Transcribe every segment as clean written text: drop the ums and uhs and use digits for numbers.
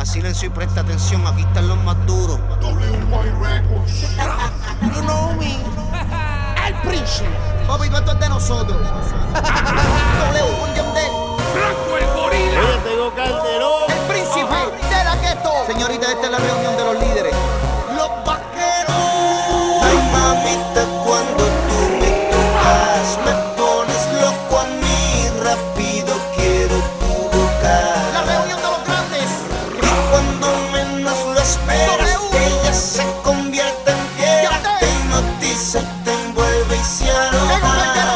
silencio y presta atención, aquí están los más duros. You know me. El Príncipe. Papi, esto es de nosotros. W con Yandel. Franco el Gorila. Oye, tengo Calderón. El Príncipe de la Gueto. Señorita, esta es la reunión de los líderes. Los vaqueros. Ay, mamita, cuando tú me tocas, me pones loco a mí, rápido quiero tu boca. La reunión de los grandes. Y cuando menos lo esperas, ella se convierte en fiera, te hipnotiza, te envuelve y se aloja.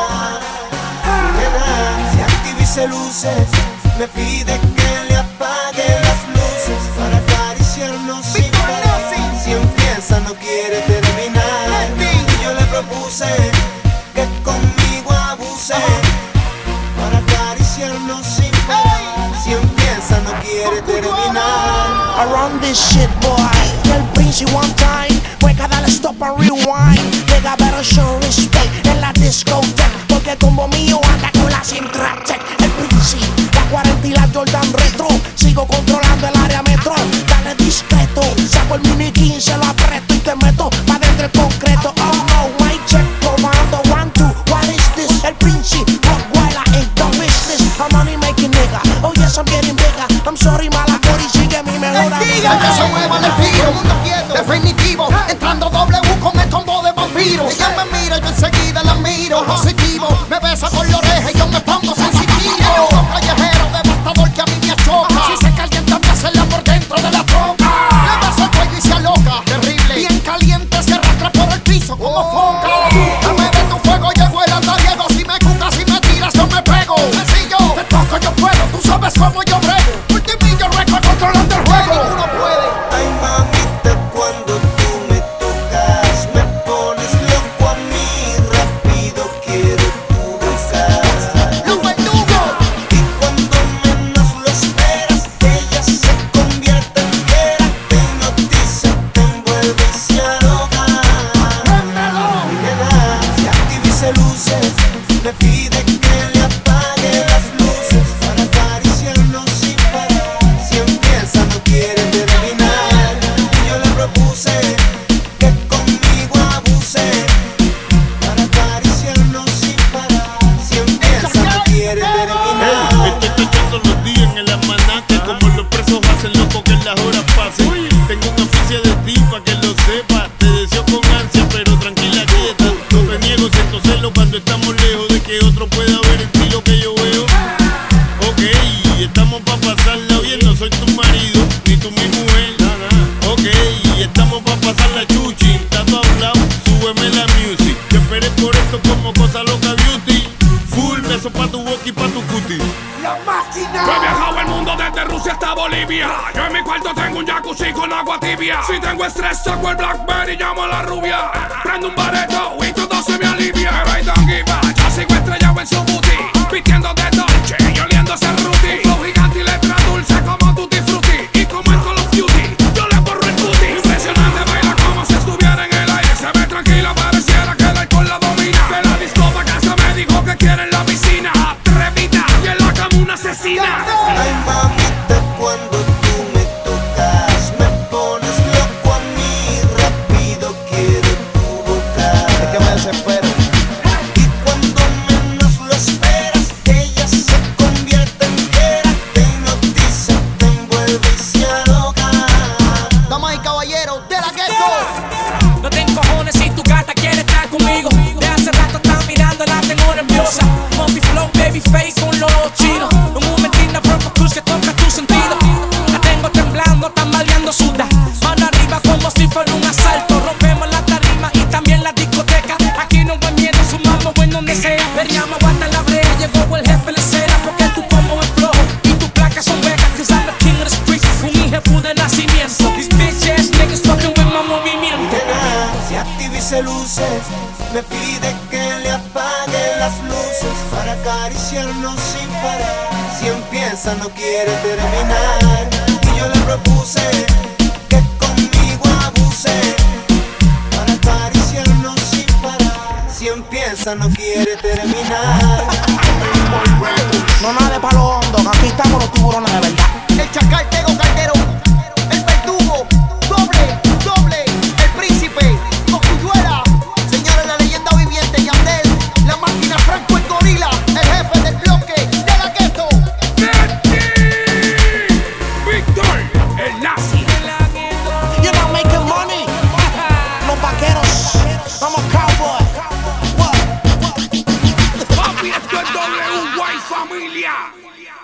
Se activa y se luce, me pide que le apague las luces para acariciarnos sin parar. Si empieza no quiere terminar, y yo le propuse que conmigo abuse para acariciarnos sin parar. Si empieza no quiere terminar. Around this shit, boy. El Príncipe one time. Juega, dale stop and rewind. Nigga, better show respect en la discoteca, porque como mío anda con la Sintractec. El Príncipe, la 40 y la Jordan Retro. Sigo controlando el área metro. Dale discreto. Saco el mini 15, lo aprieto y te meto pa' dentro el concreto. Oh no, my check, comando 1, 2. What is this? El Príncipe, Rottweiler ain't the business. I'm money making nigga. Oh yes, I'm getting bigger. I'm sorry, mala Cori, sigue mi mejor amiga. Que se muevan el tiro, mundo quieto, definitivo. Entrando W con el combo de vampiros. Ella me mira, yo enseguida la miro. Positivo, me besa por la oreja y yo me pongo sensitivo. Un callejero devastador que a mí me achoca. Si se calienta, me hacerla por dentro de la troca. Le beso el cuello y se aloca, terrible. Bien caliente, se arrastra por el piso como foca. Dame de tu fuego, llego el andariego. Si me cucas, si me tiras, yo me pego. Sencillo, te toco, yo puedo, tú sabes cómo yo brego. Multimillo récord controlando el juego. Uno puede. Ay, mamita, cuando tú me tocas, me pones loco a mí, rápido quiero tu boca. ¡Los verdugos! Y cuando menos lo esperas, ella se convierte en fiera, te hipnotiza, te envuelve y se aloja. Se activa y se luce, me pide que le apague las luces para acariciarnos sin parar. Si empieza no quiere terminar, y yo le propuse que conmigo abuse para acariciarnos sin parar. Si empieza no quiere terminar. Estoy echando los días en el almanaque, como los presos hacen loco que las horas pasen. Tengo un oficio de ti pa' que lo sepa. Te deseo con ansia, pero tranquila quieta. No te niego, siento celo cuando estamos lejos de que otro pueda ver en ti lo que yo veo. Ok, estamos pa' pasarla bien, no soy tu marido, ni tú mi mujer. Ok, estamos pa' pasarla chuchi, está todo hablado, súbeme la music. Te esperé por esto como cosa loca beauty. Full beso pa' tu boca y pa' tu cutie. La máquina. Yo he viajado el mundo desde Rusia hasta Bolivia. Yo en mi cuarto tengo un jacuzzi con agua tibia. Si tengo estrés saco el Blackberry y llamo a la rubia. Prendo un bareto y todo se me alivia. Pero I don't give a, yo sigo estrellado en su booty, vistiendo de Dolce y oliendo ese Ruti. Flow gigante y letra dulce como Tutti Frutti. Y como el Call of Duty, yo le borro el booty. Impresionante, baila como si estuviera en el aire. Se ve tranquila, pareciera que el alcohol la domina. De la disco pa' casa me dijo que quiere en la piscina. Atrevida y en la cama una asesina. Ay, mamita, cuando tú me tocas, me pones loco a mí, rápido quiero tu boca. Es que me desespero. Y cuando menos lo esperas, ella se convierte en fiera, te hipnotiza, te envuelve y se aloja. Damas y caballeros de la Gueto. No te encojones si tu gata quiere estar conmigo. De hace rato está mirando, la tengo nerviosa. Monkey flow, baby face con los chinos. Un momentín de Purple Cruise que toca tu sentido. La tengo temblando, tambaleando suda. Mano arriba como si fuera un asalto. Rompemos la tarima y también la discoteca. Aquí no hay miedo, sumamos en donde sea. Veríamos aguanta la brea, llegó el jefe de cera. Porque tu combo es flojo y tu placa son becas. Cause I'm the king of the streets, un hijo de nacimiento. These bitch ass niggas fucking with my movimiento. Se activa y se luce, me pide que le apague las luces para acariciarnos sin parar. Si empieza no quiere terminar, y yo le propuse que conmigo abuse para acariciarnos sin parar. Si empieza no quiere terminar. No nada de palo hondo, que aquí estamos los tiburones de verdad. El chacal Tego Calderón. es W White Familia.